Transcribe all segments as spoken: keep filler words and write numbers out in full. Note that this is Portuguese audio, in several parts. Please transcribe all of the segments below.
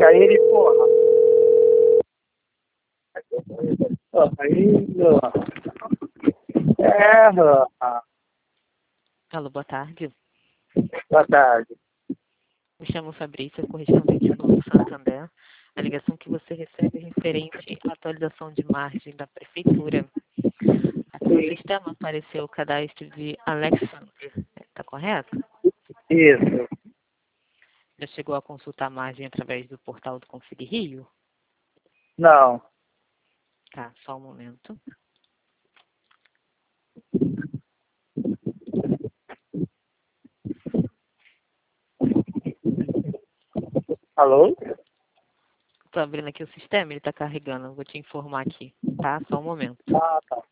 ele, porra. Aí, é, rapaz. Alô, boa tarde. Boa tarde. Me chamo Fabrícia, correspondente do Banco Santander. A ligação que você recebe é referente à atualização de margem da Prefeitura. Aqui no sistema apareceu o cadastro de Alexander. Está correto? Isso. Já chegou a consultar a margem através do portal do Config Rio? Não. Tá, só um momento. Alô? Estou abrindo aqui o sistema, ele está carregando. Vou te informar aqui, tá? Só um momento. Ah, tá.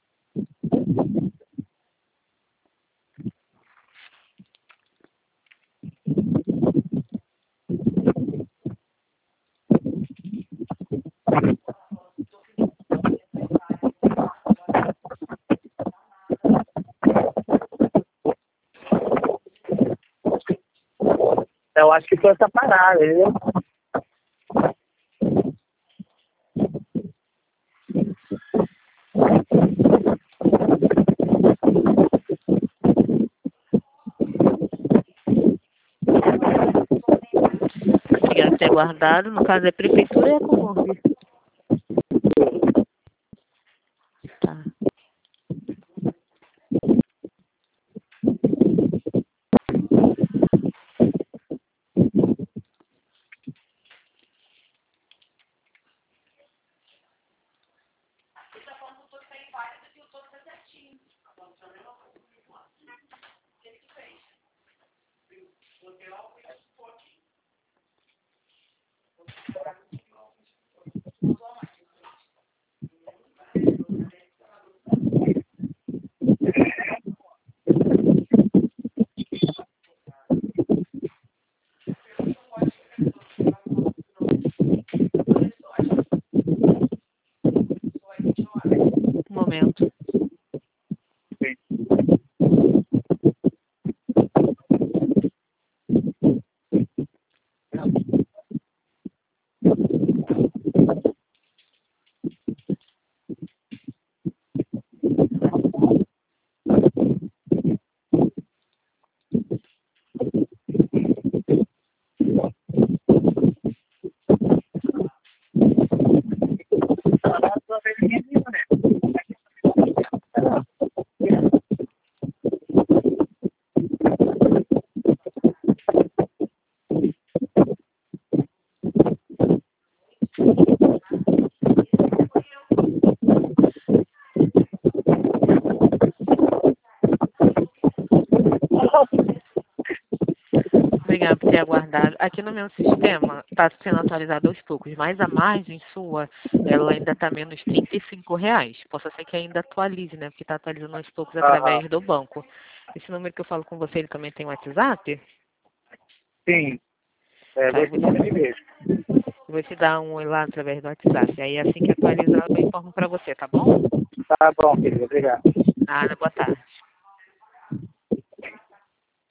Eu acho que foi essa parada, viu? Obrigada por ter aguardado. No caso, é Prefeitura e é Config. Tá. Um momento. Obrigada por ter aguardado. Aqui no meu sistema está sendo atualizado aos poucos, mas a margem sua, ela ainda está menos trinta e cinco reais. Possa ser que ainda atualize, né? Porque está atualizando aos poucos através do banco. Esse número que eu falo com você, ele também tem WhatsApp? Sim. É, Tá, eu dois vou te, pontos mesmo. eu vou te dar um oi lá através do WhatsApp. Aí assim que atualizar, eu informo para você, tá bom? Tá bom, querido. Obrigado. Nada, boa tarde.